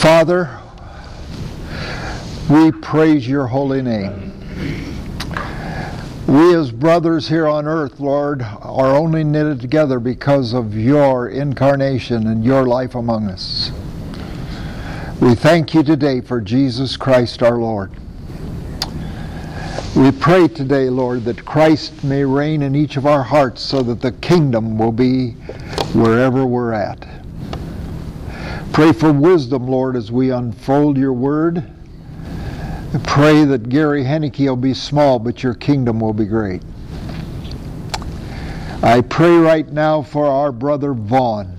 Father, we praise your holy name. We as brothers here on earth, Lord, are only knitted together because of your incarnation and your life among us. We thank you today for Jesus Christ our Lord. We pray today, Lord, that Christ may reign in each of our hearts so that the kingdom will be wherever we're at. Pray for wisdom, Lord, as we unfold your word. Pray that Gary Henneke will be small, but your kingdom will be great. I pray right now for our brother Vaughn.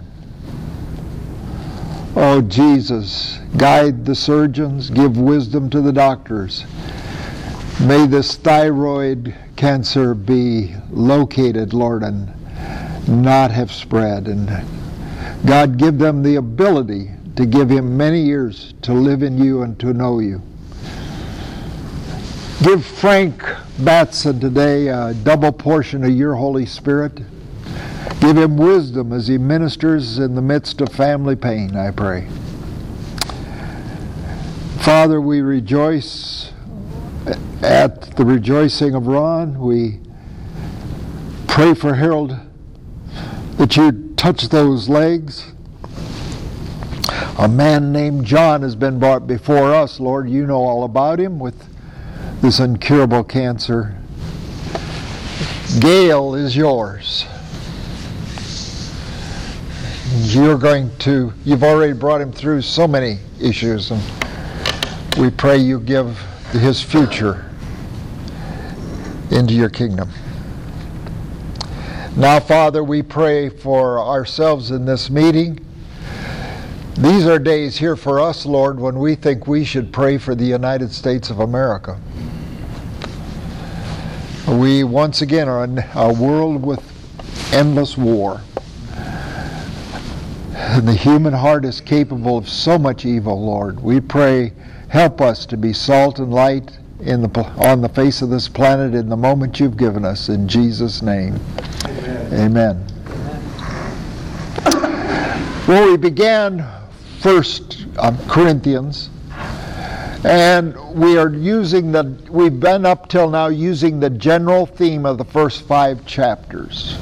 Oh, Jesus, guide the surgeons, give wisdom to the doctors. May this thyroid cancer be located, Lord, and not have spread. And God, give them the ability to give him many years to live in you and to know you. Give Frank Batson today a double portion of your Holy Spirit. Give him wisdom as he ministers in the midst of family pain, I pray. Father, we rejoice at the rejoicing of Ron. We pray for Harold that you touch those legs. A man named John has been brought before us, Lord. You know all about him with this incurable cancer. Gail is yours. You've already brought him through so many issues, and we pray you give his future into your kingdom. Now, Father, we pray for ourselves in this meeting. These are days here for us, Lord, when we think we should pray for the United States of America. We once again are in a world with endless war. And the human heart is capable of so much evil, Lord. We pray, help us to be salt and light on the face of this planet in the moment you've given us. In Jesus' name, amen. Well, we began 1 Corinthians, and we've been up till now using the general theme of the first 5 chapters.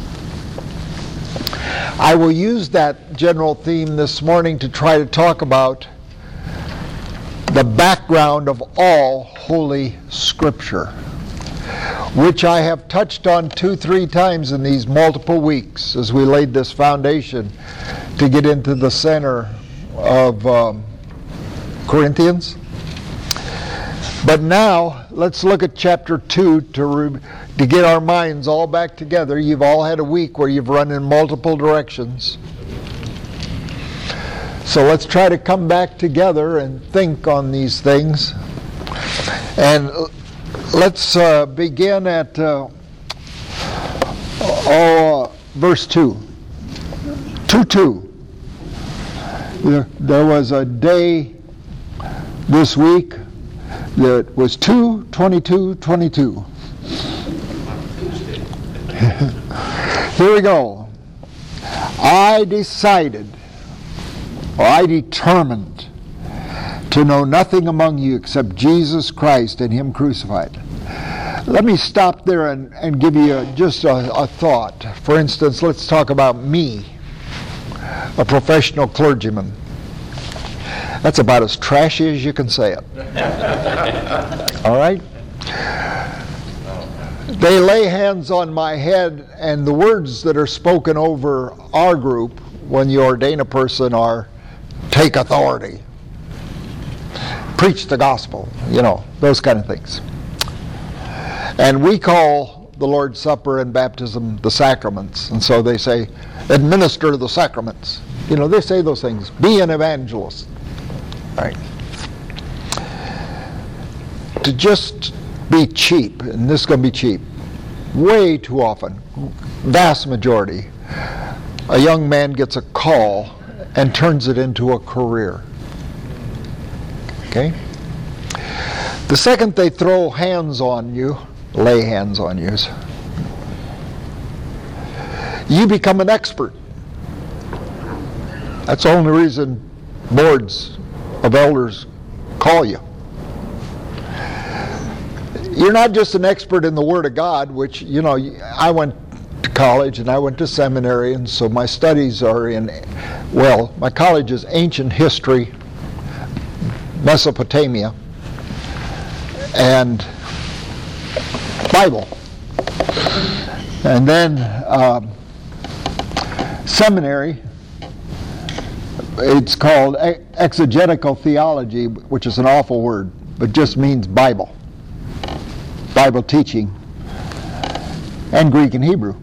I will use that general theme this morning to try to talk about the background of all Holy Scripture, which I have touched on 2-3 times in these multiple weeks as we laid this foundation to get into the center of Corinthians. But now, let's look at chapter 2 to get our minds all back together. You've all had a week where you've run in multiple directions. So let's try to come back together and think on these things. And let's begin at verse 2. 2:2. There was a day this week that was 2/22/22. Here we go. I determined to know nothing among you except Jesus Christ and Him crucified. Let me stop there and give you just a thought. For instance, let's talk about me, a professional clergyman. That's about as trashy as you can say it. All right? They lay hands on my head, and the words that are spoken over our group when you ordain a person are, take authority, preach the gospel, those kind of things. And we call the Lord's Supper and baptism the sacraments, and so they say, administer the sacraments. They say those things. Be an evangelist. Right? To just be cheap, and this is going to be cheap, way too often, vast majority, a young man gets a call and turns it into a career. Okay? The second they throw hands on you, lay hands on you, you become an expert. That's the only reason boards of elders call you. You're not just an expert in the Word of God, which, you know, I went to college and I went to seminary, and so my studies are in, well, my college is ancient history, Mesopotamia, and Bible. And then seminary, it's called exegetical theology, which is an awful word, but just means Bible teaching, and Greek and Hebrew.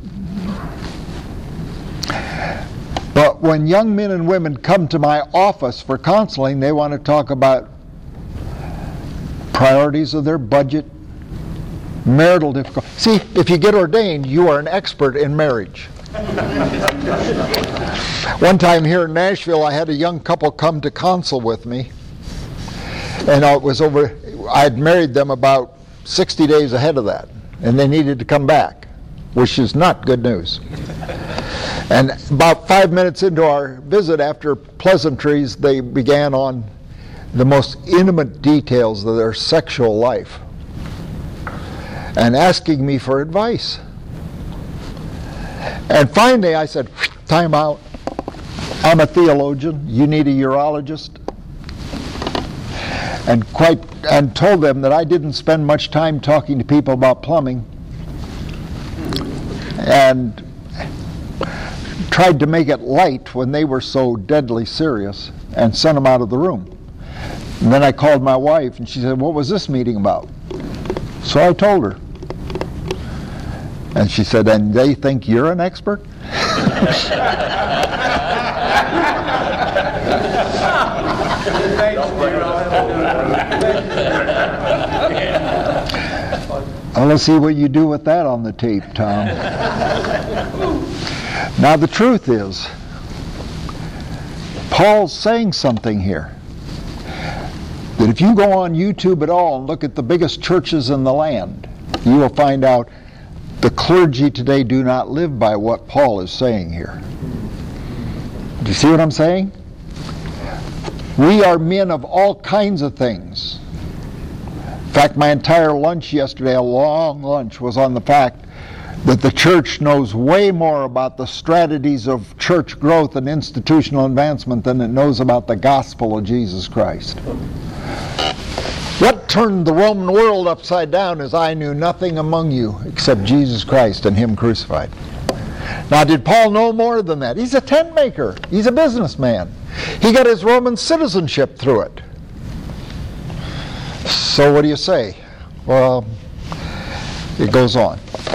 But when young men and women come to my office for counseling, they want to talk about priorities of their budget, marital difficulty. See, if you get ordained, you are an expert in marriage. One time here in Nashville, I had a young couple come to counsel with me, and it was over. I had married them about 60 days ahead of that, and they needed to come back, which is not good news. And about 5 minutes into our visit, after pleasantries, they began on the most intimate details of their sexual life and asking me for advice. And finally I said, time out. I'm a theologian. You need a urologist. And told them that I didn't spend much time talking to people about plumbing, and tried to make it light when they were so deadly serious, and sent them out of the room. And then I called my wife, and she said, what was this meeting about? So I told her. And she said, and they think you're an expert? Well, let's see what you do with that on the tape, Tom. Now, the truth is, Paul's saying something here. That if you go on YouTube at all and look at the biggest churches in the land, you will find out the clergy today do not live by what Paul is saying here. Do you see what I'm saying? We are men of all kinds of things. In fact, my entire lunch yesterday, a long lunch, was on the fact that the church knows way more about the strategies of church growth and institutional advancement than it knows about the gospel of Jesus Christ. What turned the Roman world upside down is I knew nothing among you except Jesus Christ and Him crucified. Now, did Paul know more than that? He's a tent maker. He's a businessman. He got his Roman citizenship through it. So what do you say? Well, it goes on.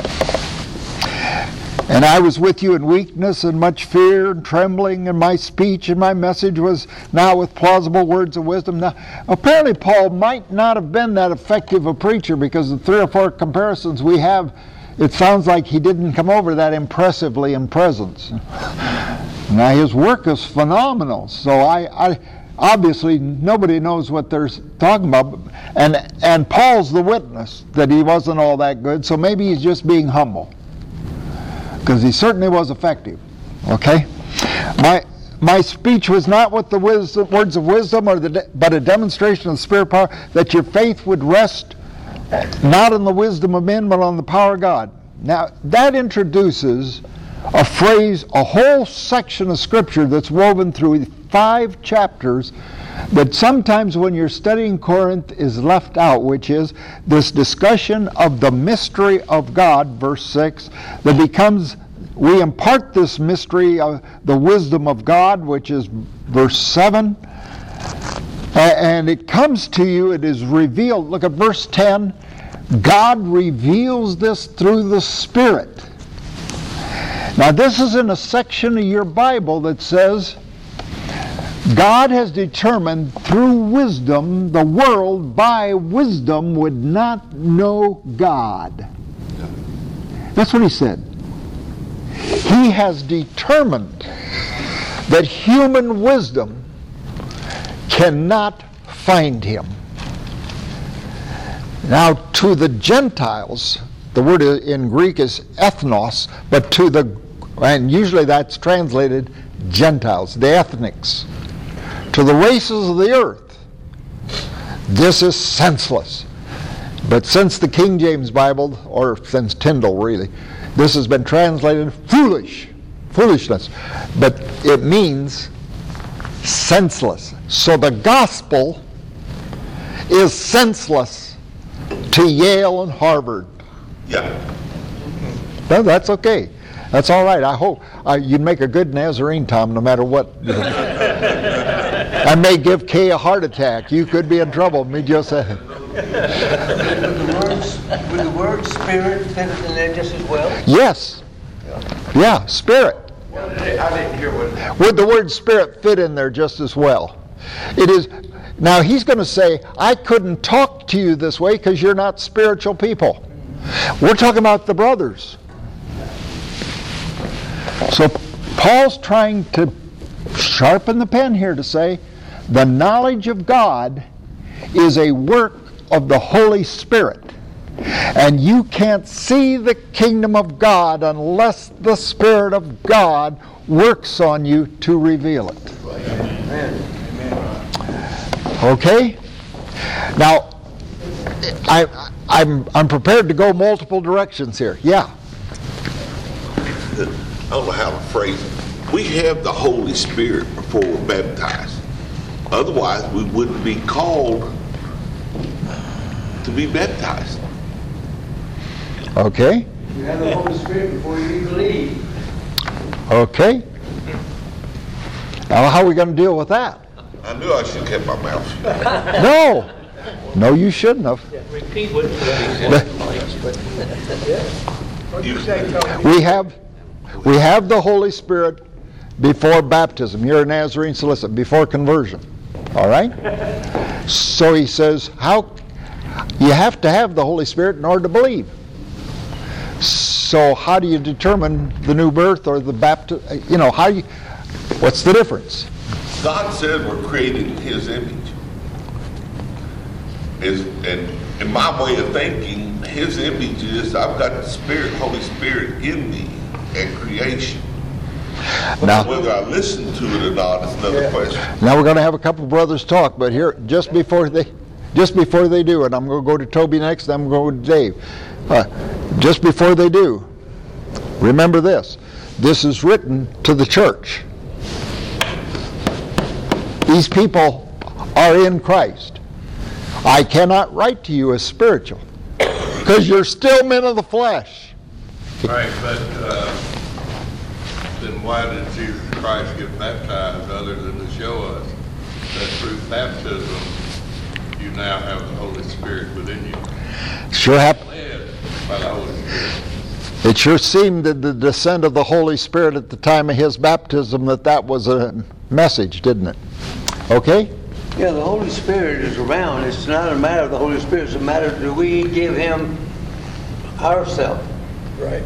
And I was with you in weakness and much fear and trembling, and my speech and my message was now with plausible words of wisdom. Now, apparently Paul might not have been that effective a preacher, because the 3 or 4 comparisons we have, it sounds like he didn't come over that impressively in presence. Now, his work is phenomenal, so I obviously nobody knows what they're talking about, and Paul's the witness that he wasn't all that good, so maybe he's just being humble, because he certainly was effective. Okay? My speech was not with the words of wisdom, but a demonstration of the Spirit power, that your faith would rest not in the wisdom of men, but on the power of God. Now, that introduces a phrase, a whole section of Scripture that's woven through 5 chapters that sometimes when you're studying Corinth is left out, which is this discussion of the mystery of God, verse 6, that becomes, we impart this mystery of the wisdom of God, which is verse 7, and it comes to you, it is revealed. Look at verse 10. God reveals this through the Spirit. Now, this is in a section of your Bible that says, God has determined through wisdom, the world by wisdom would not know God. That's what he said. He has determined that human wisdom cannot find him. Now, to the Gentiles, the word in Greek is ethnos, but to the, and usually that's translated Gentiles, the ethnics, to the races of the earth, This is senseless. But since the King James Bible, or since Tyndale really, this has been translated foolishness. But it means senseless. So the gospel is senseless to Yale and Harvard. Yeah. No, that's okay. That's all right. I hope you'd make a good Nazarene, Tom, no matter what. I may give Kay a heart attack. You could be in trouble. Me just saying. Would the word spirit fit in there just as well? Yes. Yeah, spirit. I didn't hear what. Would the word spirit fit in there just as well? It is. Now he's going to say, I couldn't talk to you this way because you're not spiritual people. We're talking about the brothers. So Paul's trying to sharpen the pen here to say the knowledge of God is a work of the Holy Spirit. And you can't see the kingdom of God unless the Spirit of God works on you to reveal it. Amen. Okay? Now, I'm prepared to go multiple directions here. Yeah. I don't know how to phrase it. We have the Holy Spirit before we're baptized. Otherwise, we wouldn't be called to be baptized. Okay? You have the Holy Spirit before you believe. Okay. Now, how are we going to deal with that? I knew I should have kept my mouth shut. No. No, you shouldn't have. Repeat what you said. We have the Holy Spirit before baptism. You're a Nazarene solicit, before conversion. All right? So he says, you have to have the Holy Spirit in order to believe. So how do you determine the new birth or the baptism? What's the difference? God said we're created in His image. And in my way of thinking, His image is I've got the Spirit, Holy Spirit in me at creation. Now, Whether I listen to it or not is another question. Now we're going to have a couple brothers talk, but here, just before they do, and I'm going to go to Toby next, then I'm going to go to Dave. Just before they do, remember this. This is written to the church. These people are in Christ. I cannot write to you as spiritual, because you're still men of the flesh. Right, but then why did Jesus Christ get baptized other than to show us that through baptism you now have the Holy Spirit within you? Sure happened. Led by the Holy Spirit. It sure seemed that the descent of the Holy Spirit at the time of his baptism that was a message, didn't it? Okay? Yeah, the Holy Spirit is around. It's not a matter of the Holy Spirit. It's a matter of do we give Him ourselves. Right.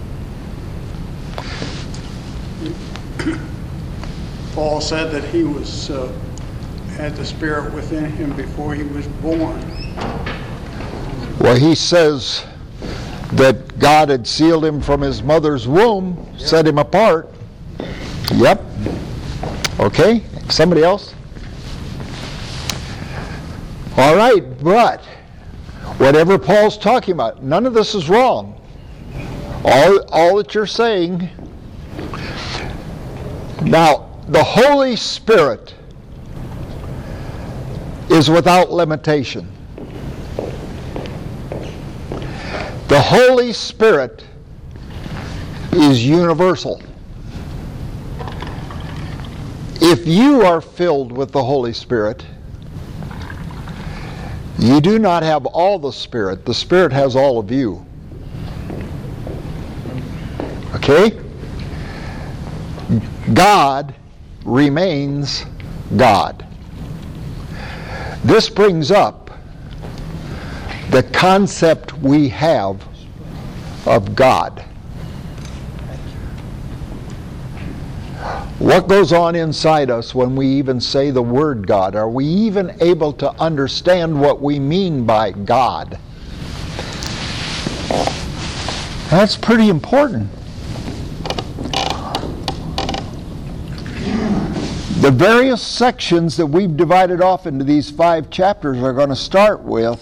Paul said that he was had the Spirit within him before he was born. Well, he says that God had sealed him from his mother's womb, set him apart. Yep. Okay. Somebody else? All right, but whatever Paul's talking about, none of this is wrong. All that you're saying. Now, the Holy Spirit is without limitation. The Holy Spirit is universal. If you are filled with the Holy Spirit, you do not have all the Spirit. The Spirit has all of you. Okay? God remains God. This brings up the concept we have of God. What goes on inside us when we even say the word God? Are we even able to understand what we mean by God? That's pretty important. The various sections that we've divided off into these 5 chapters are going to start with,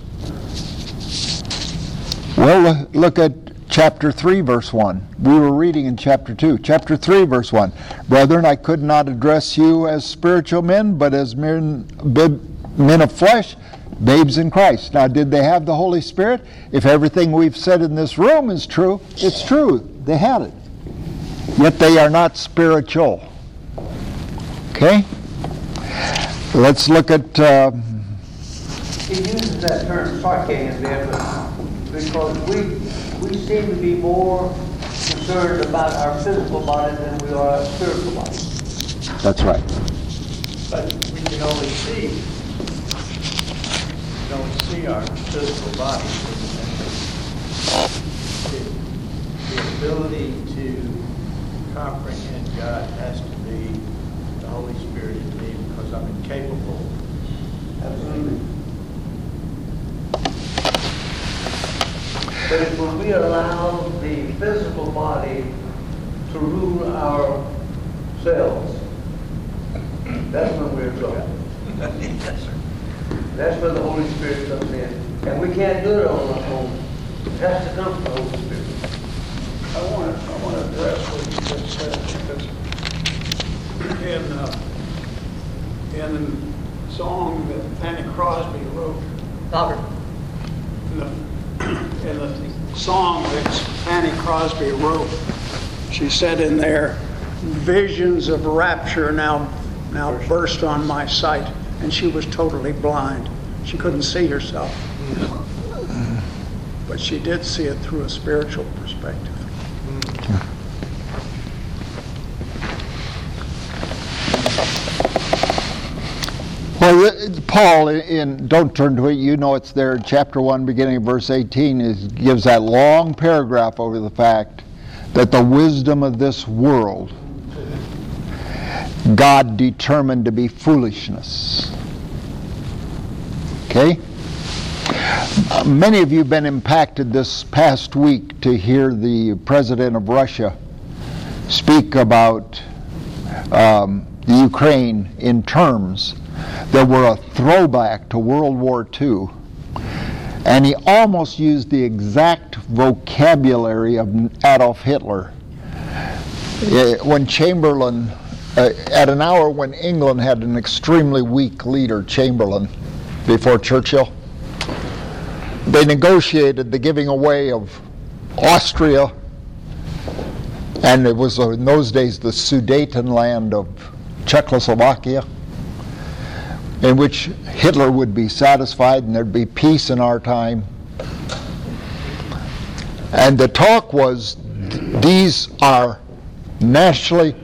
well, look at chapter 3, verse 1. We were reading in chapter 2. Chapter 3, verse 1. Brethren, I could not address you as spiritual men, but as men of flesh, babes in Christ. Now, did they have the Holy Spirit? If everything we've said in this room is true, it's true. They had it. Yet they are not spiritual. Okay? Let's look at... He uses that term sarcasm there, because we seem to be more concerned about our physical body than we are our spiritual body. That's right. But we can only see our physical bodies. The ability to comprehend God has to be the Holy Spirit in me, because I'm incapable. Absolutely. But if when we allow the physical body to rule ourselves, that's when we're in trouble. Yes, sir. That's when the Holy Spirit comes in. And we can't do it on our own. It has to come from the Holy Spirit. I want to address what you just said, because in the song that Fanny Crosby wrote, in the song that Fanny Crosby wrote, she said in there, visions of rapture now burst on my sight, and she was totally blind. She couldn't see herself. But she did see it through a spiritual perspective. Well, Paul, don't turn to it, you know it's there in chapter 1, beginning of verse 18, gives that long paragraph over the fact that the wisdom of this world, God determined to be foolishness. Okay? Many of you have been impacted this past week to hear the president of Russia speak about the Ukraine in terms that were a throwback to World War II. And he almost used the exact vocabulary of Adolf Hitler. When Chamberlain, at an hour when England had an extremely weak leader, Chamberlain, before Churchill, they negotiated the giving away of Austria, and it was in those days the Sudetenland of Czechoslovakia, in which Hitler would be satisfied and there'd be peace in our time. And the talk was, these are nationally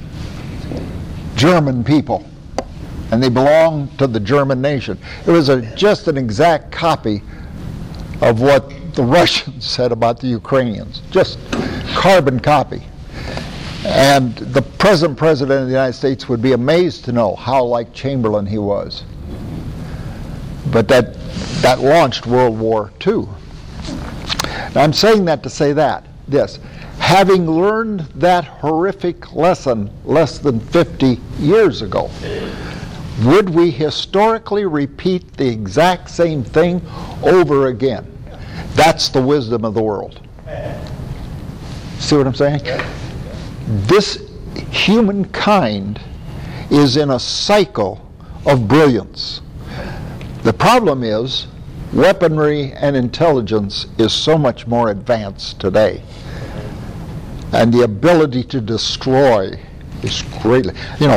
German people, and they belong to the German nation. It was just an exact copy of what the Russians said about the Ukrainians, just carbon copy. And the present president of the United States would be amazed to know how like Chamberlain he was. But that launched World War II. Now I'm saying that to say this. Having learned that horrific lesson less than 50 years ago, would we historically repeat the exact same thing over again? That's the wisdom of the world. See what I'm saying? This humankind is in a cycle of brilliance. The problem is weaponry and intelligence is so much more advanced today. And the ability to destroy is greatly,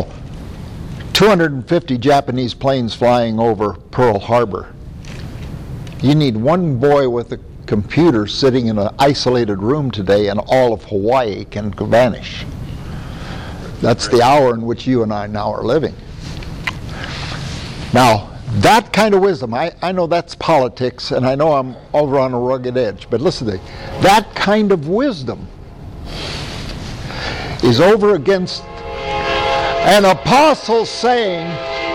250 Japanese planes flying over Pearl Harbor. You need one boy with a computer sitting in an isolated room today and all of Hawaii can vanish. That's the hour in which you and I now are living. Now, that kind of wisdom, I know that's politics and I know I'm over on a rugged edge, but listen to me. That kind of wisdom is over against an apostle saying,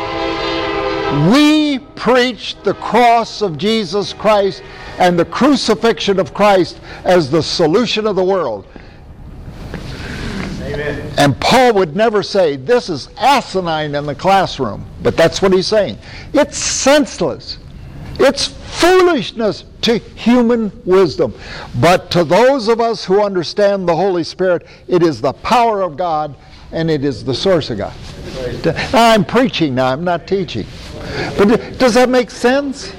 we preach the cross of Jesus Christ and the crucifixion of Christ as the solution of the world. Amen. And Paul would never say, this is asinine in the classroom. But that's what he's saying. It's senseless. It's foolishness to human wisdom. But to those of us who understand the Holy Spirit, it is the power of God and it is the source of God. Now, I'm preaching now, I'm not teaching. But does that make sense?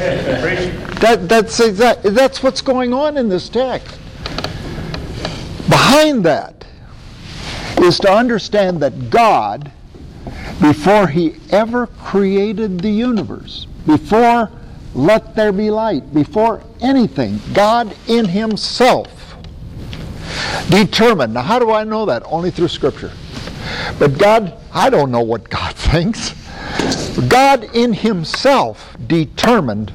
That's what's going on in this text. Behind that is to understand that God, before he ever created the universe, before let there be light, before anything, God in himself determined. Now, how do I know that? Only through Scripture. But God, I don't know what God thinks. God in himself determined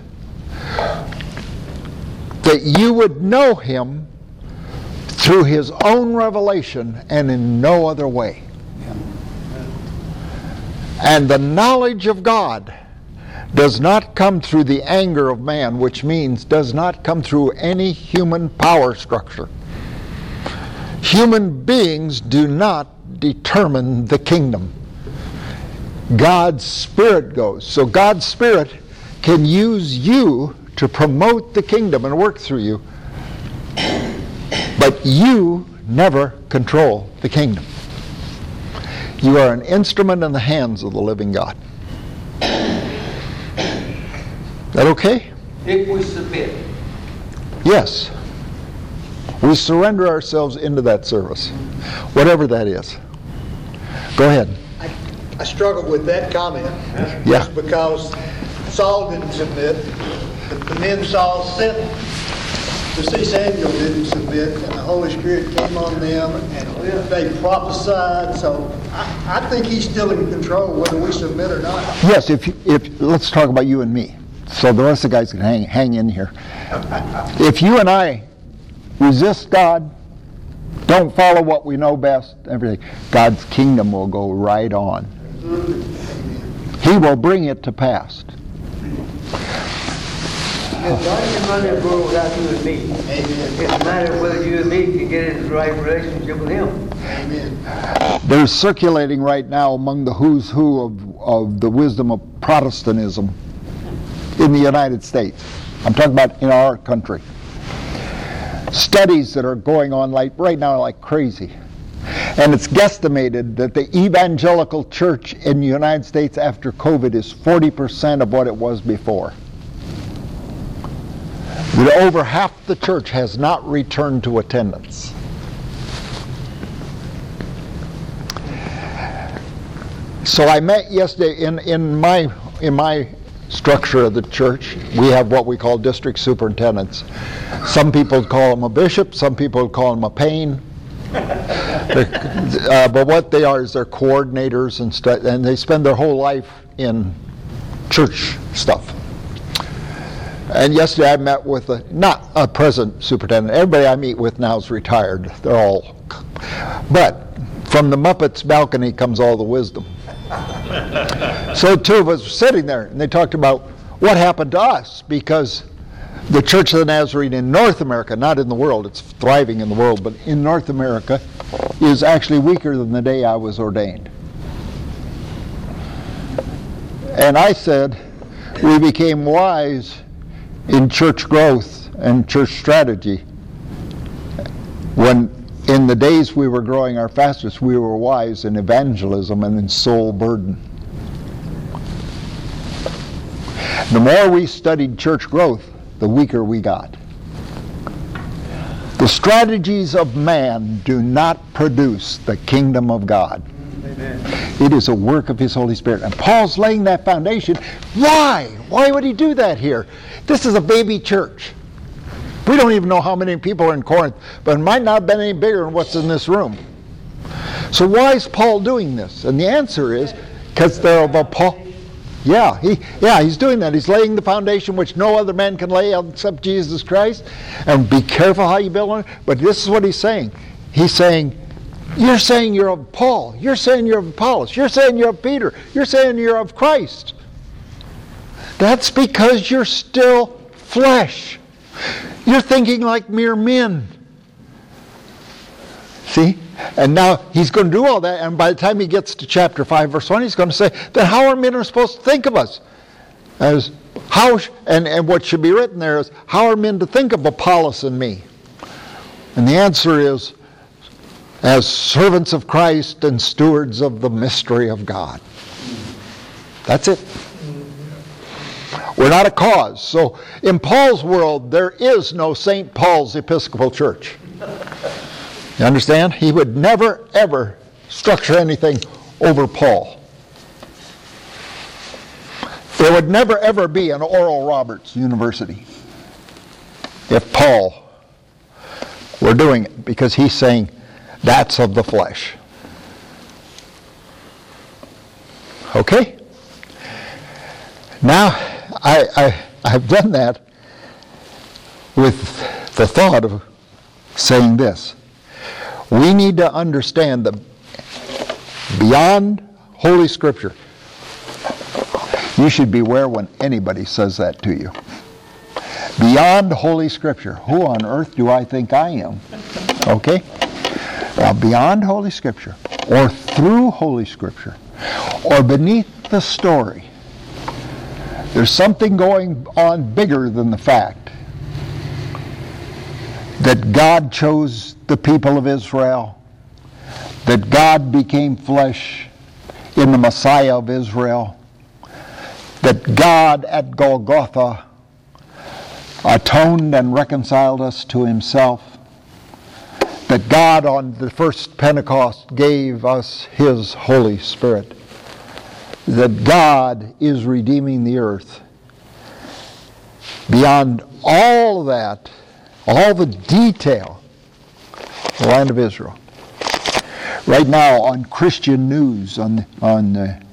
that you would know him through his own revelation and in no other way. And the knowledge of God does not come through the anger of man, which means does not come through any human power structure. Human beings do not determine the kingdom. God's Spirit goes. So God's Spirit can use you to promote the kingdom and work through you, but you never control the kingdom. You are an instrument in the hands of the living God. That okay? If we submit. Yes. We surrender ourselves into that service, whatever that is. Go ahead. I struggle with that comment. Yeah. Just because Saul didn't submit, but the men Saul sent to see Samuel didn't submit, and the Holy Spirit came on them, and they prophesied. So I think he's still in control whether we submit or not. Yes, if let's talk about you and me, so the rest of the guys can hang in here. If you and I resist God, don't follow what we know best, everything, God's kingdom will go right on. He will bring it to pass. God can run that world without you and me. Amen. It's a matter of whether you and me can get into the right relationship with him. Amen. There's circulating right now among the who's who of the wisdom of Protestantism in the United States. I'm talking about in our country. Studies that are going on like right now like crazy. And it's guesstimated that the evangelical church in the United States after COVID is 40% of what it was before. That over half the church has not returned to attendance. So I met yesterday in my structure of the church. We have what we call district superintendents. Some people call them a bishop, some people call them a pain. But what they are is they're coordinators and they spend their whole life in church stuff. And yesterday I met with not a present superintendent. Everybody I meet with now is retired. They're all. But from the Muppets balcony comes all the wisdom. So two of us were sitting there and they talked about what happened to us because the Church of the Nazarene in North America, not in the world, it's thriving in the world, but in North America is actually weaker than the day I was ordained. And I said, we became wise in church growth and church strategy when in the days we were growing our fastest, we were wise in evangelism and in soul burden. The more we studied church growth, the weaker we got. The strategies of man do not produce the kingdom of God. Amen. It is a work of his Holy Spirit. And Paul's laying that foundation. Why? Why would he do that here? This is a baby church. We don't even know how many people are in Corinth, but it might not have been any bigger than what's in this room. So why is Paul doing this? And the answer is because they're of a Paul. Yeah, he's doing that. He's laying the foundation which no other man can lay except Jesus Christ. And be careful how you build on it. But this is what he's saying. He's saying, you're saying you're of Paul. You're saying you're of Apollos. You're saying you're of Peter. You're saying you're of Christ. That's because you're still flesh. You're thinking like mere men. See? And now he's going to do all that, and by the time he gets to chapter 5, verse 1, he's going to say, then how are men supposed to think of us? And what should be written there is, how are men to think of Apollos and me? And the answer is, as servants of Christ and stewards of the mystery of God. That's it. We're not a cause. So in Paul's world, there is no St. Paul's Episcopal Church. You understand? He would never, ever structure anything over Paul. There would never, ever be an Oral Roberts University if Paul were doing it, because he's saying that's of the flesh. Okay? Now, I've done that with the thought of saying this. We need to understand that beyond Holy Scripture, you should beware when anybody says that to you. Beyond Holy Scripture, who on earth do I think I am? Okay? Now, beyond Holy Scripture, or through Holy Scripture, or beneath the story, there's something going on bigger than the fact that God chose the people of Israel, that God became flesh in the Messiah of Israel, that God at Golgotha atoned and reconciled us to himself, that God on the first Pentecost gave us his Holy Spirit, that God is redeeming the earth. Beyond all that, all the detail, the land of Israel. Right now on Christian news, on the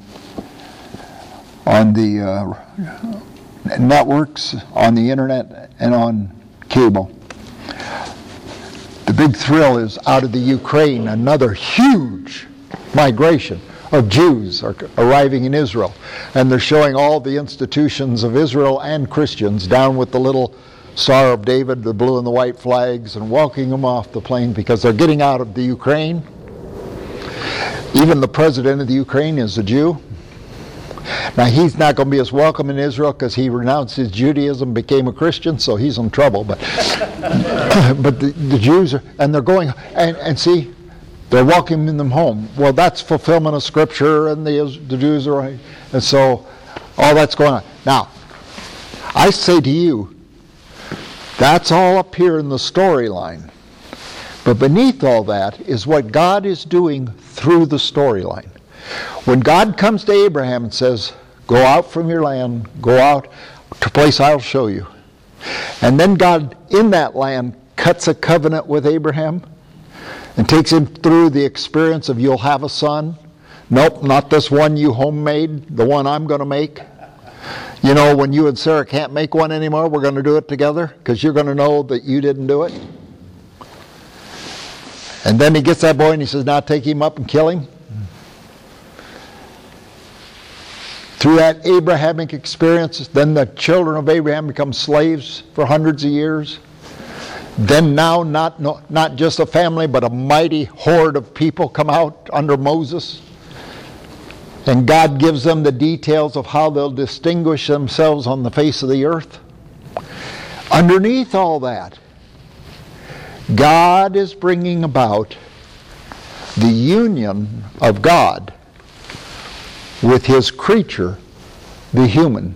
networks, on the internet, and on cable, the big thrill is out of the Ukraine, another huge migration of Jews are arriving in Israel. And they're showing all the institutions of Israel and Christians down with the little Star of David, the blue and the white flags, and walking them off the plane because they're getting out of the Ukraine. Even the president of the Ukraine is a Jew. Now, he's not going to be as welcome in Israel because he renounced his Judaism, became a Christian, so he's in trouble. But but the Jews are, and they're going, and see, they're welcoming them home. Well, that's fulfillment of Scripture, and the Jews are right. And so all that's going on. Now, I say to you, that's all up here in the storyline. But beneath all that is what God is doing through the storyline. When God comes to Abraham and says, go out from your land, go out to a place I'll show you. And then God, in that land, cuts a covenant with Abraham and takes him through the experience of you'll have a son. Nope, not this one you homemade, the one I'm going to make. You know, when you and Sarah can't make one anymore, we're going to do it together because you're going to know that you didn't do it. And then he gets that boy and he says, now take him up and kill him. Through that Abrahamic experience, then the children of Abraham become slaves for hundreds of years. Then now not just a family, but a mighty horde of people come out under Moses. And God gives them the details of how they'll distinguish themselves on the face of the earth. Underneath all that, God is bringing about the union of God with his creature, the human.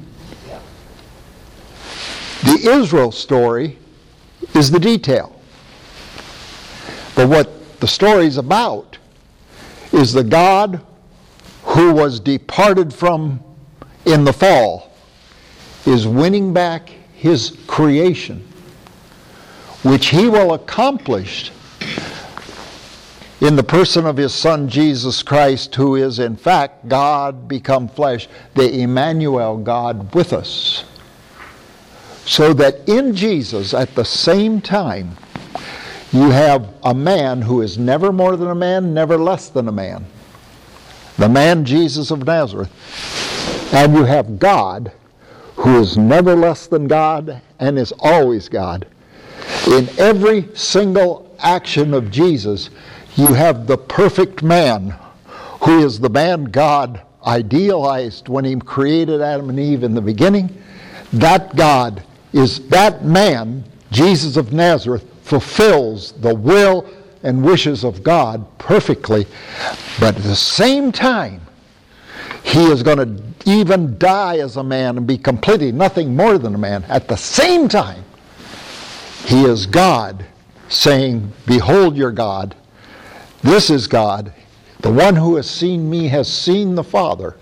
The Israel story is the detail. But what the story is about is the God who was departed from in the fall is winning back his creation, which he will accomplish in the person of his Son, Jesus Christ, who is in fact God become flesh, the Emmanuel, God with us. So that in Jesus, at the same time, you have a man who is never more than a man, never less than a man. The man Jesus of Nazareth. And you have God, who is never less than God and is always God. In every single action of Jesus, you have the perfect man, who is the man God idealized when he created Adam and Eve in the beginning. That God is that man, Jesus of Nazareth, fulfills the will and wishes of God perfectly. But at the same time, he is going to even die as a man and be completely nothing more than a man. At the same time, he is God, saying, behold your God. This is God. The one who has seen me has seen the Father.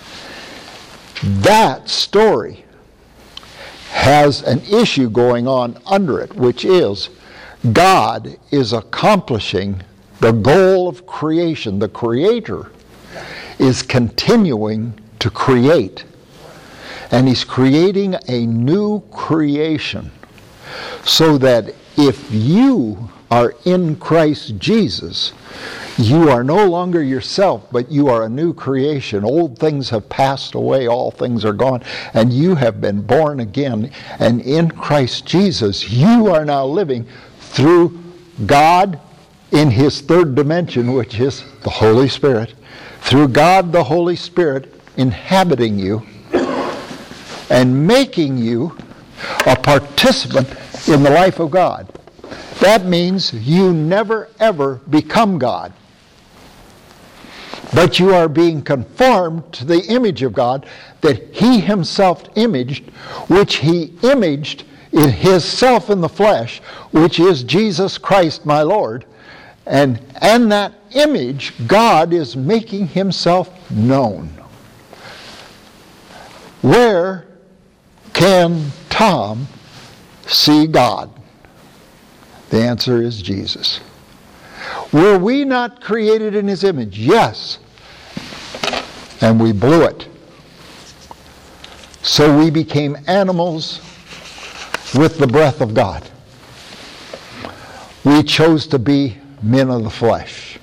That story has an issue going on under it, which is God is accomplishing the goal of creation. The Creator is continuing to create. And he's creating a new creation, so that if you are in Christ Jesus, you are no longer yourself, but you are a new creation. Old things have passed away, all things are gone, and you have been born again. And in Christ Jesus, you are now living through God in his third dimension, which is the Holy Spirit. Through God the Holy Spirit inhabiting you and making you a participant in the life of God. That means you never ever become God, but you are being conformed to the image of God that he himself imaged, which he imaged in his self in the flesh, which is Jesus Christ my Lord. And that image, God is making himself known. Where can Tom see God? The answer is Jesus. Were we not created in his image? Yes. And we blew it. So we became animals with the breath of God. We chose to be men of the flesh.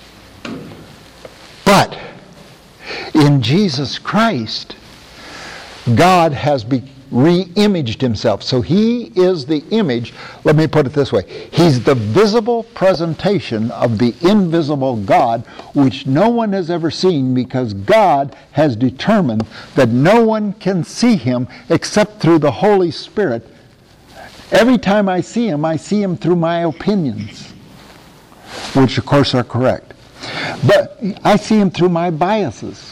But in Jesus Christ, God has re-imaged himself. So he is the image. Let me put it this way. He's the visible presentation of the invisible God, which no one has ever seen, because God has determined that no one can see him except through the Holy Spirit. Every time I see him through my opinions, which of course are correct. But I see him through my biases.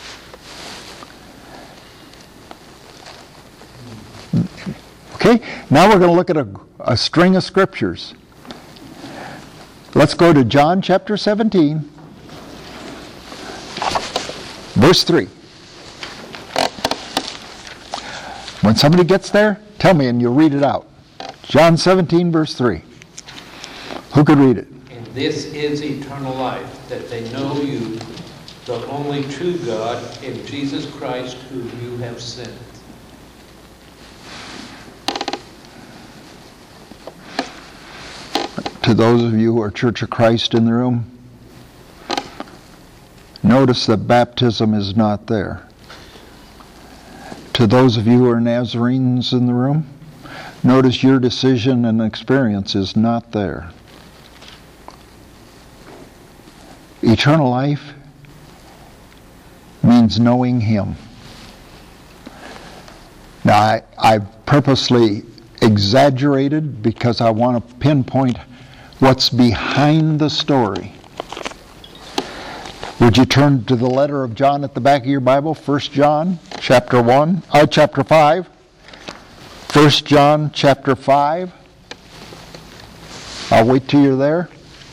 Okay, now we're going to look at a string of scriptures. Let's go to John chapter 17, verse 3. When somebody gets there, tell me and you'll read it out. John 17, verse 3. Who could read it? And this is eternal life, that they know you, the only true God, and Jesus Christ, whom you have sent. To those of you who are Church of Christ in the room, notice that baptism is not there. To those of you who are Nazarenes in the room, notice your decision and experience is not there. Eternal life means knowing him. Now, I purposely exaggerated because I want to pinpoint what's behind the story. Would you turn to the letter of John at the back of your Bible, 1 John chapter 5. 1 John chapter 5. I'll wait till you're there.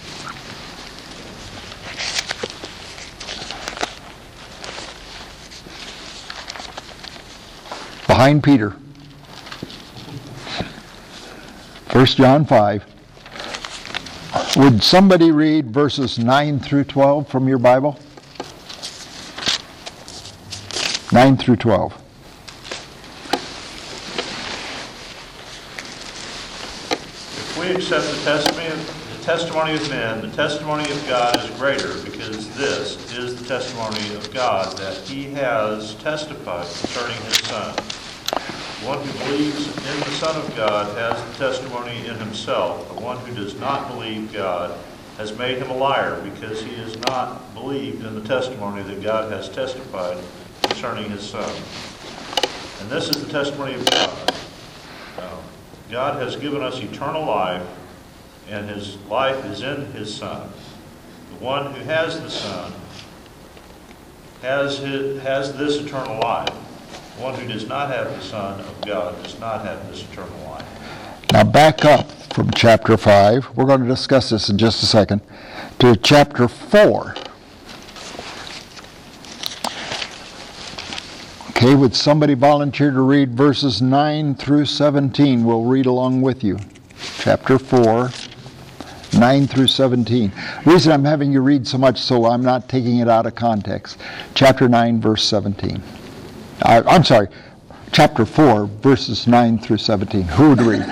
Behind Peter. 1 John 5. Would somebody read verses 9 through 12 from your Bible? 9 through 12. If we accept the testimony of men, the testimony of God is greater, because this is the testimony of God, that he has testified concerning his Son. The one who believes in the Son of God has the testimony in himself. The one who does not believe God has made him a liar, because he has not believed in the testimony that God has testified concerning his Son. And this is the testimony of God. God has given us eternal life, and his life is in his Son. The one who has the Son has this eternal life. The one who does not have the Son of God does not have this eternal life. Now back up from chapter 5. We're going to discuss this in just a second. To chapter 4. Okay, would somebody volunteer to read verses 9 through 17? We'll read along with you. Chapter 4, 9 through 17. The reason I'm having you read so much so I'm not taking it out of context. Chapter 9, verse 17. I'm sorry, chapter 4, verses 9 through 17. Who would read?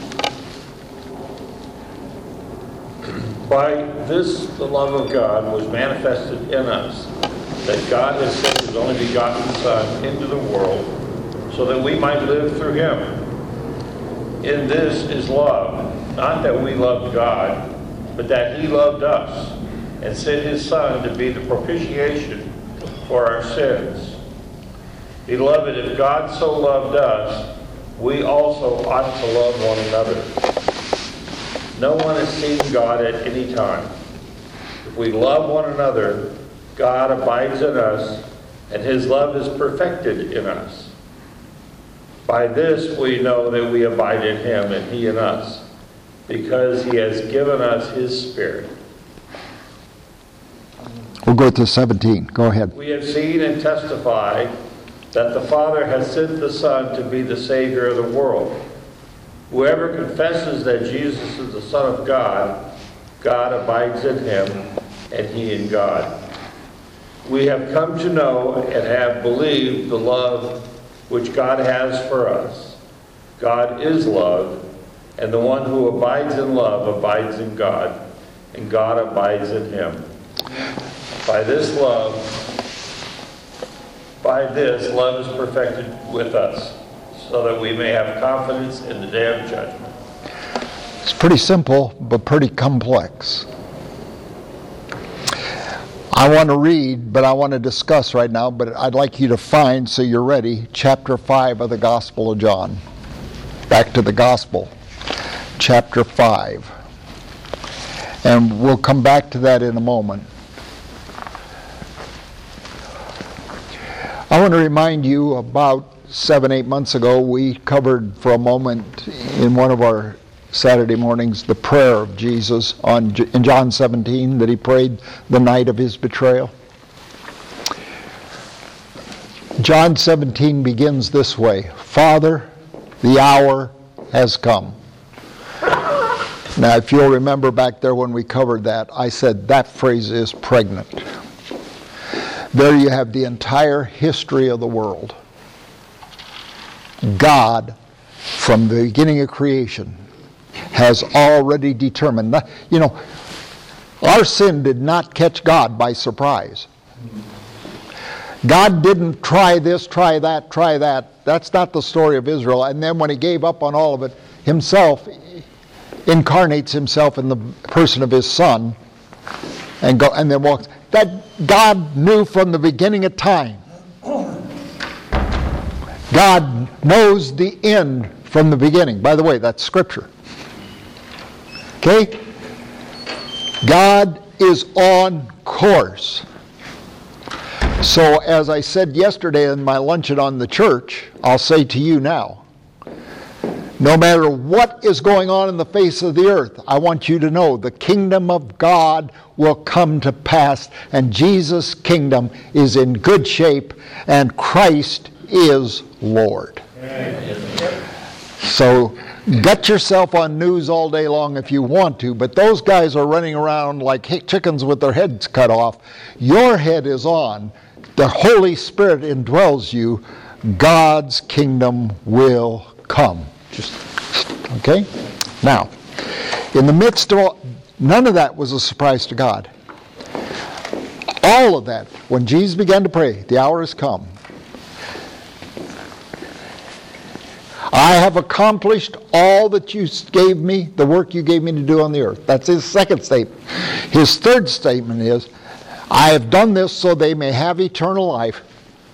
By this the love of God was manifested in us, that God has sent his only begotten Son into the world, so that we might live through him. In this is love, not that we loved God, but that he loved us, and sent his Son to be the propitiation for our sins. Beloved, if God so loved us, we also ought to love one another. No one has seen God at any time. If we love one another, God abides in us, and his love is perfected in us. By this we know that we abide in him and he in us, because he has given us his Spirit. We'll go to 17. Go ahead. We have seen and testify that the Father has sent the Son to be the Savior of the world. Whoever confesses that Jesus is the Son of God, God abides in him, and he in God. We have come to know and have believed the love which God has for us. God is love, and the one who abides in love abides in God, and God abides in him. By this love is perfected with us, so that we may have confidence in the day of judgment. It's pretty simple, but pretty complex. I want to read, but I want to discuss right now, but I'd like you to find, so you're ready, chapter 5 of the Gospel of John. Back to the Gospel. Chapter 5. And we'll come back to that in a moment. I want to remind you, about 7-8 months ago, we covered for a moment in one of our Saturday mornings the prayer of Jesus in John 17 that he prayed the night of his betrayal. John 17 begins this way: Father, the hour has come. Now, if you'll remember back there when we covered that, I said that phrase is pregnant. There you have the entire history of the world. God, from the beginning of creation, has already determined. You know, our sin did not catch God by surprise. God didn't try this, try that, try that. That's not the story of Israel. And then when he gave up on all of it, himself incarnates himself in the person of his Son and then walks. That God knew from the beginning of time. God knows the end from the beginning. By the way, that's Scripture. Okay? God is on course. So as I said yesterday in my luncheon on the church, I'll say to you now, no matter what is going on in the face of the earth, I want you to know the kingdom of God will come to pass, and Jesus' kingdom is in good shape, and Christ is Lord. Amen. So gut yourself on news all day long if you want to, but those guys are running around like chickens with their heads cut off. Your head is on. The Holy Spirit indwells you. God's kingdom will come. Okay? Now, in the midst of all, none of that was a surprise to God. All of that, when Jesus began to pray, the hour has come. I have accomplished all that you gave me, the work you gave me to do on the earth. That's his second statement. His third statement is, I have done this so they may have eternal life,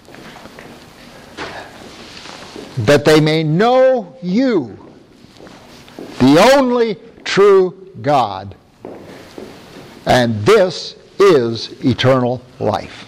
that they may know you, the only true God, and this is eternal life.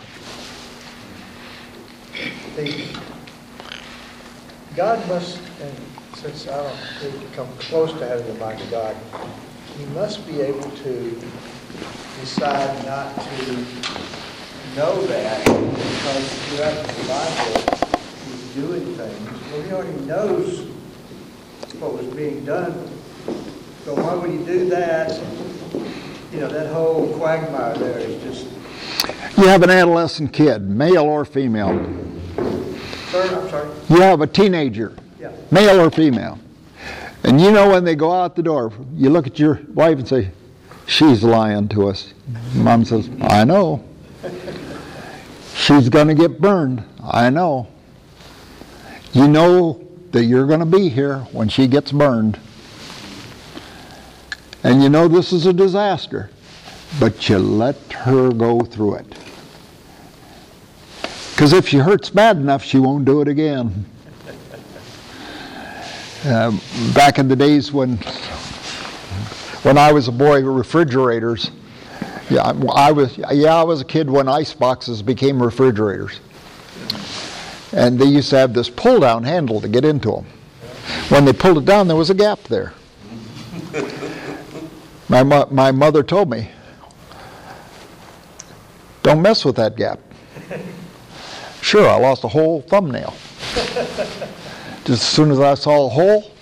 God must, and since I don't think to come close to having the mind of God, He must be able to decide not to know that because throughout the Bible He's doing things. Well, He already knows what was being done. So why would He do that? You know, that whole quagmire there is just... You have an adolescent kid, male or female. Sir, I'm sorry? You have a teenager, Yeah. male or female. And you know when they go out the door, you look at your wife and say, she's lying to us. Mom says, I know. She's going to get burned. I know. You know that you're going to be here when she gets burned. And you know this is a disaster. But you let her go through it. Because if she hurts bad enough, she won't do it again. Back in the days when I was a boy, refrigerators. I was a kid when ice boxes became refrigerators. And they used to have this pull-down handle to get into them. When they pulled it down, there was a gap there. My mother told me, don't mess with that gap. Sure, I lost a whole thumbnail. Just as soon as I saw a hole.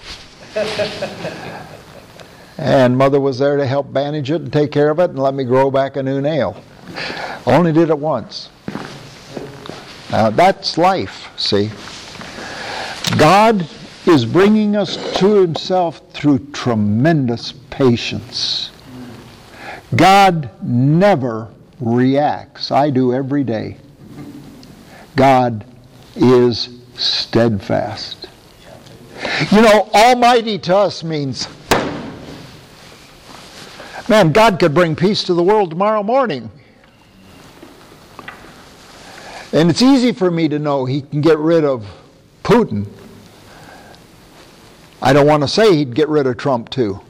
And Mother was there to help bandage it and take care of it and let me grow back a new nail. I only did it once. Now that's life, see. God is bringing us to Himself through tremendous patience. God never reacts. I do every day. God is steadfast. You know, almighty to us means, man, God could bring peace to the world tomorrow morning. And it's easy for me to know He can get rid of Putin. I don't want to say He'd get rid of Trump too.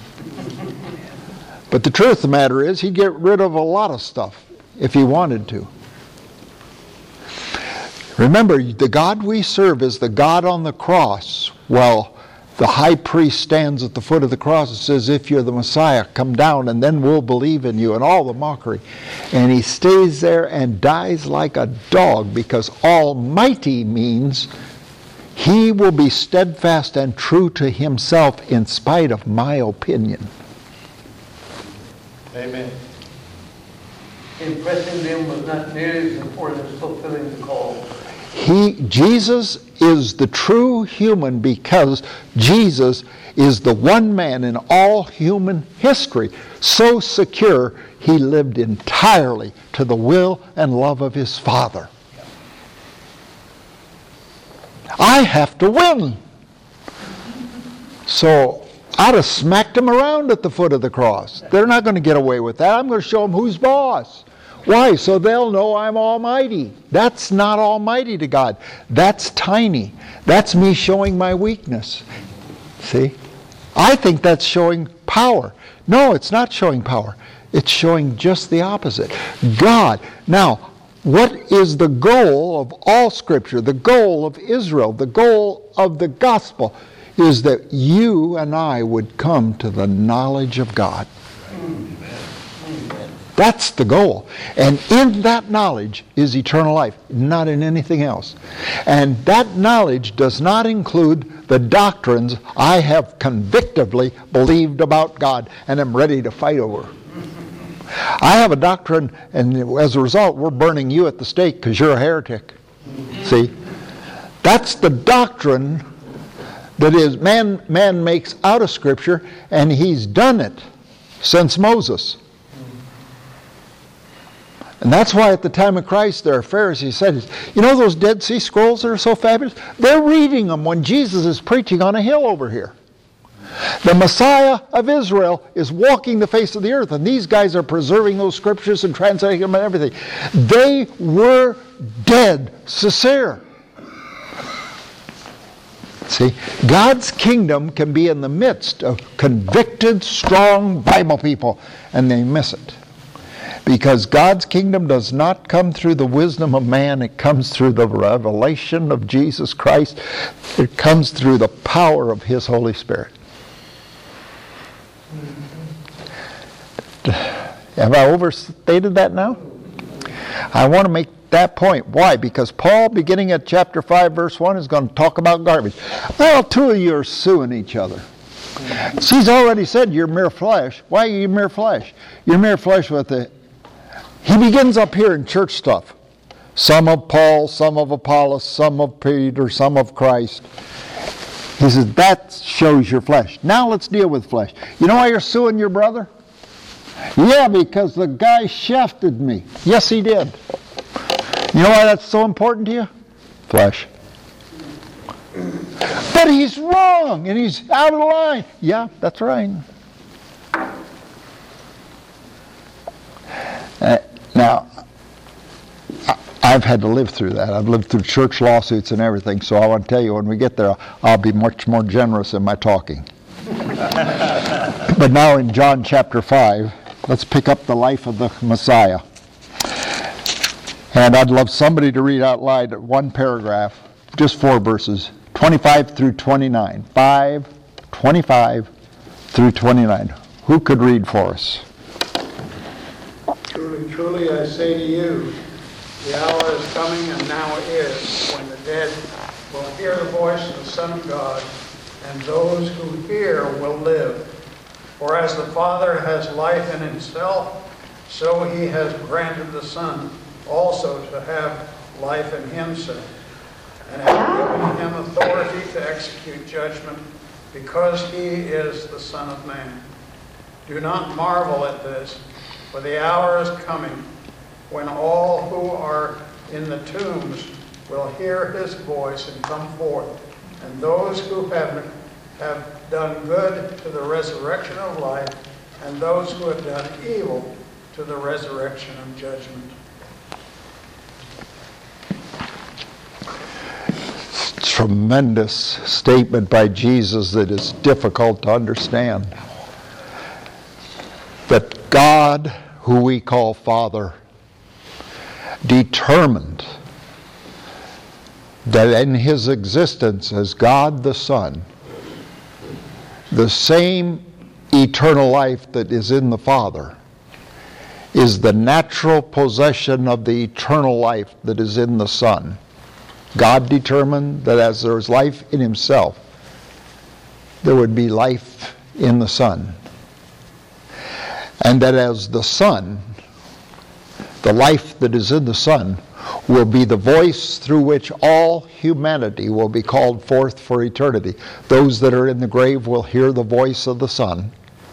But the truth of the matter is, He'd get rid of a lot of stuff if He wanted to. Remember, the God we serve is the God on the cross. Well, the high priest stands at the foot of the cross and says, if you're the Messiah, come down and then we'll believe in you, and all the mockery. And He stays there and dies like a dog, because almighty means He will be steadfast and true to Himself in spite of my opinion. Amen. Impressing them was not nearly as important as fulfilling the call. Jesus is the true human because Jesus is the one man in all human history so secure He lived entirely to the will and love of His Father. I have to win. So I'd have smacked Him around at the foot of the cross. They're not going to get away with that. I'm going to show them who's boss. Why? So they'll know I'm almighty. That's not almighty to God. That's tiny. That's me showing my weakness. See? I think that's showing power. No, it's not showing power. It's showing just the opposite. God. Now, what is the goal of all Scripture? The goal of Israel, the goal of the gospel is that you and I would come to the knowledge of God. That's the goal. And in that knowledge is eternal life, not in anything else. And that knowledge does not include the doctrines I have convictively believed about God and am ready to fight over. I have a doctrine, and as a result, we're burning you at the stake because you're a heretic. See? That's the doctrine that is, man makes out of Scripture, and he's done it since Moses. And that's why at the time of Christ, there are Pharisees said, you know those Dead Sea Scrolls that are so fabulous? They're reading them when Jesus is preaching on a hill over here. The Messiah of Israel is walking the face of the earth, and these guys are preserving those scriptures and translating them and everything. They were dead, sincere. See, God's kingdom can be in the midst of convicted, strong Bible people, and they miss it. Because God's kingdom does not come through the wisdom of man, it comes through the revelation of Jesus Christ. It comes through the power of His Holy Spirit. Have I overstated that now? I want to make that point. Why? Because Paul, beginning at chapter 5, verse 1, is going to talk about garbage. Well, two of you are suing each other. See, he's already said you're mere flesh. Why are you mere flesh? You're mere flesh with the... He begins up here in church stuff. Some of Paul, some of Apollos, some of Peter, some of Christ. He says, that shows your flesh. Now let's deal with flesh. You know why you're suing your brother? Yeah, because the guy shafted me. Yes, he did. You know why that's so important to you? Flesh. But he's wrong and he's out of line. Yeah, that's right. Now, I've had to live through that. I've lived through church lawsuits and everything, so I want to tell you, when we get there, I'll be much more generous in my talking. But now in John chapter 5, let's pick up the life of the Messiah. And I'd love somebody to read out loud one paragraph, just 4 verses, 25 through 29. 5, 25 through 29. Who could read for us? Truly, truly, I say to you, the hour is coming and now is, when the dead will hear the voice of the Son of God, and those who hear will live. For as the Father has life in himself, so he has granted the Son also to have life in himself, and has given him authority to execute judgment, because he is the Son of Man. Do not marvel at this, for the hour is coming when all who are in the tombs will hear his voice and come forth, and those who have done good to the resurrection of life, and those who have done evil to the resurrection of judgment. Tremendous statement by Jesus that is difficult to understand. That God, who we call Father, determined that in his existence as God the Son, the same eternal life that is in the Father is the natural possession of the eternal life that is in the Son. God determined that as there is life in himself, there would be life in the Son. And that as the Son, the life that is in the Son, will be the voice through which all humanity will be called forth for eternity. Those that are in the grave will hear the voice of the Son.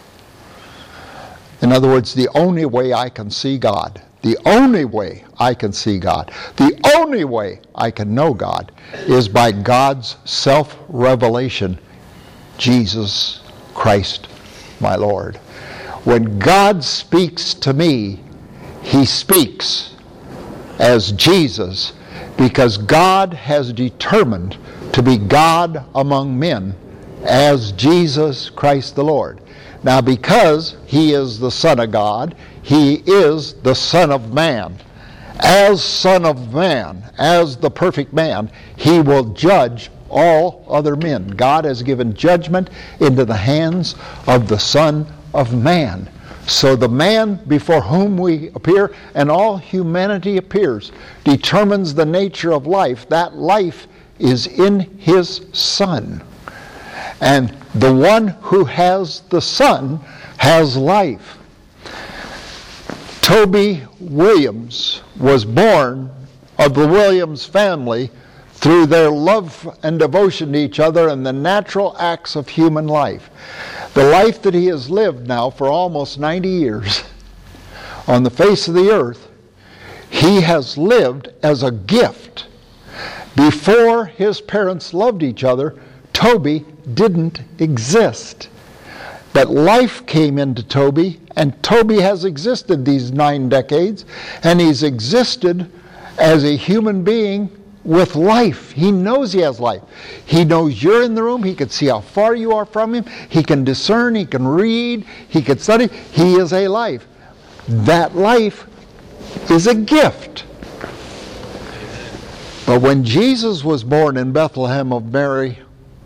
In other words, the only way I can see God, the only way I can see God, the only way I can know God is by God's self-revelation, Jesus Christ, my Lord. When God speaks to me, he speaks as Jesus, because God has determined to be God among men as Jesus Christ the Lord. Now, because he is the Son of God, he is the Son of Man. As Son of Man, as the perfect man, he will judge all other men. God has given judgment into the hands of the Son of Man. So the man before whom we appear, and all humanity appears, determines the nature of life. That life is in his Son. And the one who has the Son has life. Toby Williams was born of the Williams family through their love and devotion to each other and the natural acts of human life. The life that he has lived now for almost 90 years on the face of the earth, he has lived as a gift. Before his parents loved each other, Toby didn't exist. But life came into Toby, and Toby has existed these 9 decades, and he's existed as a human being with life. He knows he has life. He knows you're in the room. He can see how far you are from him. He can discern. He can read. He can study. He is a life. That life is a gift. But when Jesus was born in Bethlehem of Mary,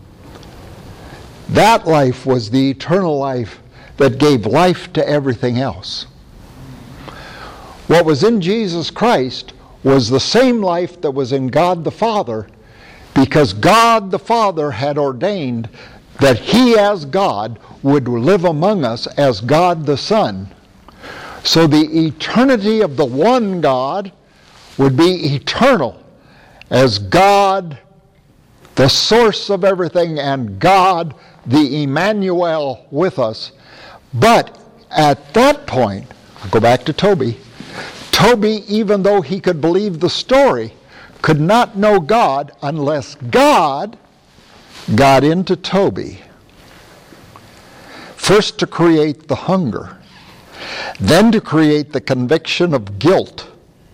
that life was the eternal life that gave life to everything else. What was in Jesus Christ was the same life that was in God the Father, because God the Father had ordained that He as God would live among us as God the Son. So the eternity of the one God would be eternal as God, the source of everything, and God, the Emmanuel with us. But at that point, I'll go back to Toby, even though he could believe the story, could not know God unless God got into Toby. First to create the hunger, then to create the conviction of guilt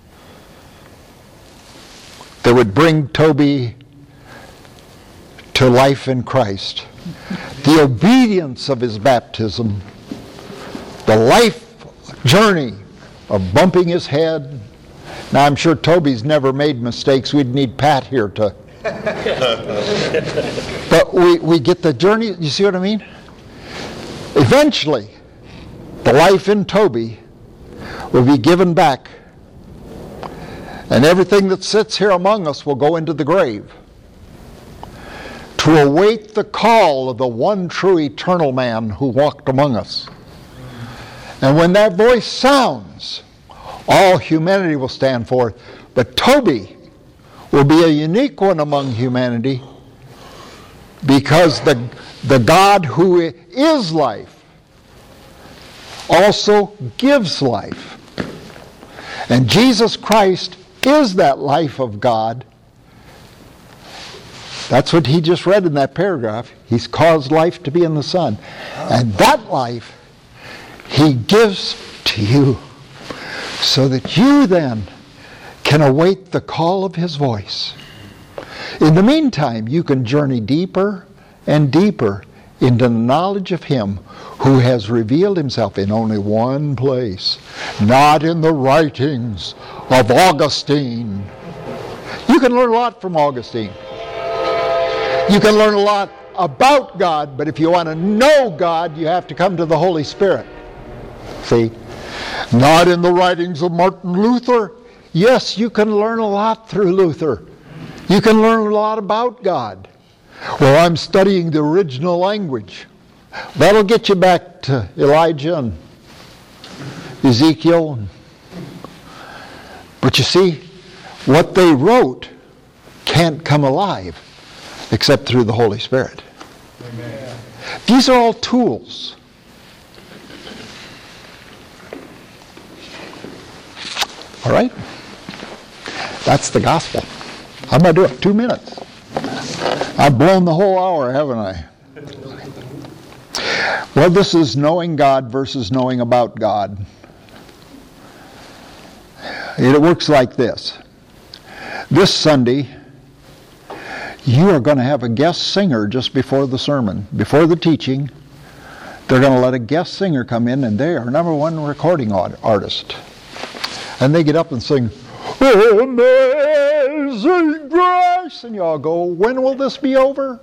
that would bring Toby to life in Christ. The obedience of his baptism, the life journey of bumping his head. Now I'm sure Toby's never made mistakes. We'd need Pat here to. But we get the journey. You see what I mean? Eventually, the life in Toby will be given back, and everything that sits here among us will go into the grave to await the call of the one true eternal man who walked among us. And when that voice sounds, all humanity will stand forth. But Toby will be a unique one among humanity, because the God who is life also gives life. And Jesus Christ is that life of God. That's what he just read in that paragraph. He's caused life to be in the Son. And that life he gives to you so that you then can await the call of his voice. In the meantime, you can journey deeper and deeper into the knowledge of him who has revealed himself in only one place, not in the writings of Augustine. You can learn a lot from Augustine. You can learn a lot about God, but if you want to know God, you have to come to the Holy Spirit. See? Not in the writings of Martin Luther. Yes, you can learn a lot through Luther. You can learn a lot about God. Well, I'm studying the original language. That'll get you back to Elijah and Ezekiel. But you see, what they wrote can't come alive except through the Holy Spirit. Amen. These are all tools. All right? That's the gospel. I'm going to do it 2 minutes. I've blown the whole hour, haven't I? Well, this is knowing God versus knowing about God. It works like this. This Sunday, you are going to have a guest singer just before the sermon, before the teaching. They're going to let a guest singer come in, and they are #1 recording artist. And they get up and sing, "Amazing Grace," and you all go, "When will this be over?"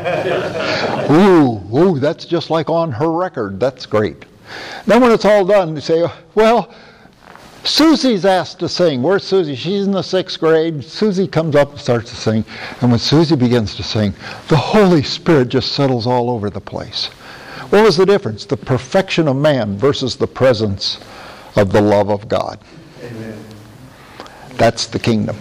Ooh, that's just like on her record. That's great. Then when it's all done, they say, "Well, Susie's asked to sing." Where's Susie? She's in the 6th grade. Susie comes up and starts to sing. And when Susie begins to sing, the Holy Spirit just settles all over the place. What was the difference? The perfection of man versus the presence of the love of God. Amen. That's the kingdom.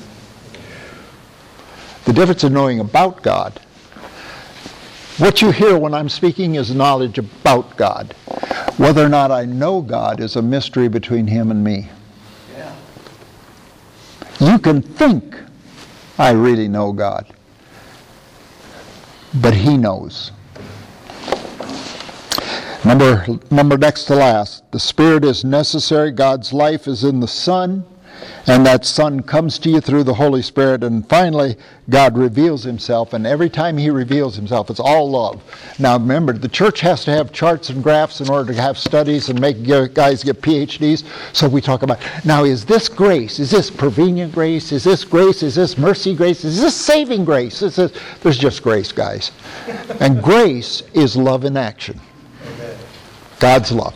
The difference in knowing about God. What you hear when I'm speaking is knowledge about God. Whether or not I know God is a mystery between him and me. Yeah. You can think I really know God, but he knows. Number next to last. The Spirit is necessary. God's life is in the Son, and that Son comes to you through the Holy Spirit. And finally, God reveals Himself, and every time He reveals Himself, it's all love. Now remember, the church has to have charts and graphs in order to have studies and make guys get PhDs. So we talk about, now is this grace? Is this prevenient grace? Is this grace? Is this mercy grace? Is this saving grace? There's just grace, guys. And grace is love in action. God's love.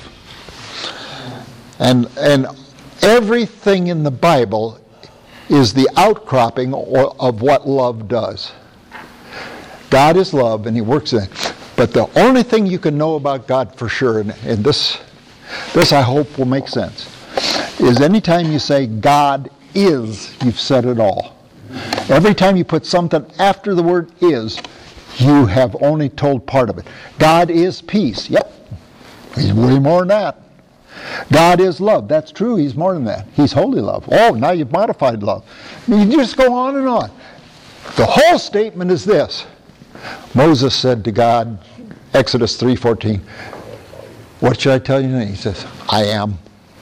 And everything in the Bible is the outcropping of what love does. God is love, and He works in it. But the only thing you can know about God for sure, and this I hope will make sense, is anytime you say God is, you've said it all. Every time you put something after the word is, you have only told part of it. God is peace. Yep. He's way more than that. God is love. That's true. He's more than that. He's holy love. Oh, now you've modified love. You just go on and on. The whole statement is this. Moses said to God, Exodus 3:14, what should I tell you now? He says, I am.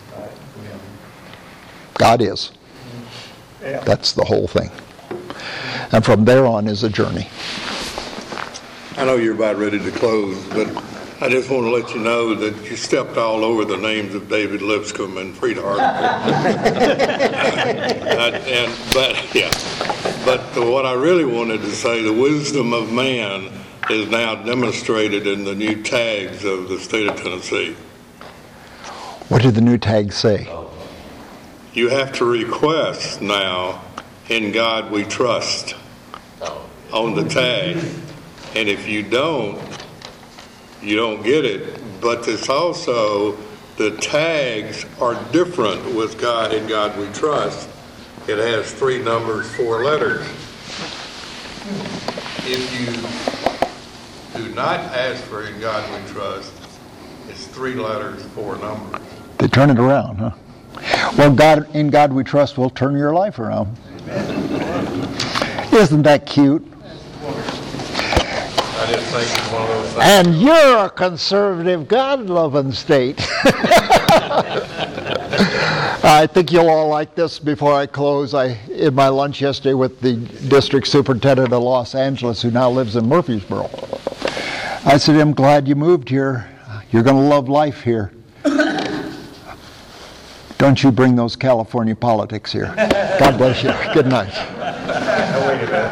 God is. That's the whole thing. And from there on is a journey. I know you're about ready to close, but I just want to let you know that you stepped all over the names of David Lipscomb and Frida But what I really wanted to say, the wisdom of man is now demonstrated in the new tags of the state of Tennessee. What did the new tags say? You have to request now, in God we trust, on the tag. And if you don't get it. But it's also, the tags are different with God. In God we trust. It has 3 numbers, 4 letters. If you do not ask for in God we trust, it's 3 letters, 4 numbers. They turn it around, huh? Well, in God we trust will turn your life around. Isn't that cute? I just think it's one of those things. And you're a conservative, God-loving state. I think you'll all like this before I close. In my lunch yesterday with the district superintendent of Los Angeles, who now lives in Murfreesboro, I said, I'm glad you moved here. You're going to love life here. Don't you bring those California politics here. God bless you. Good night.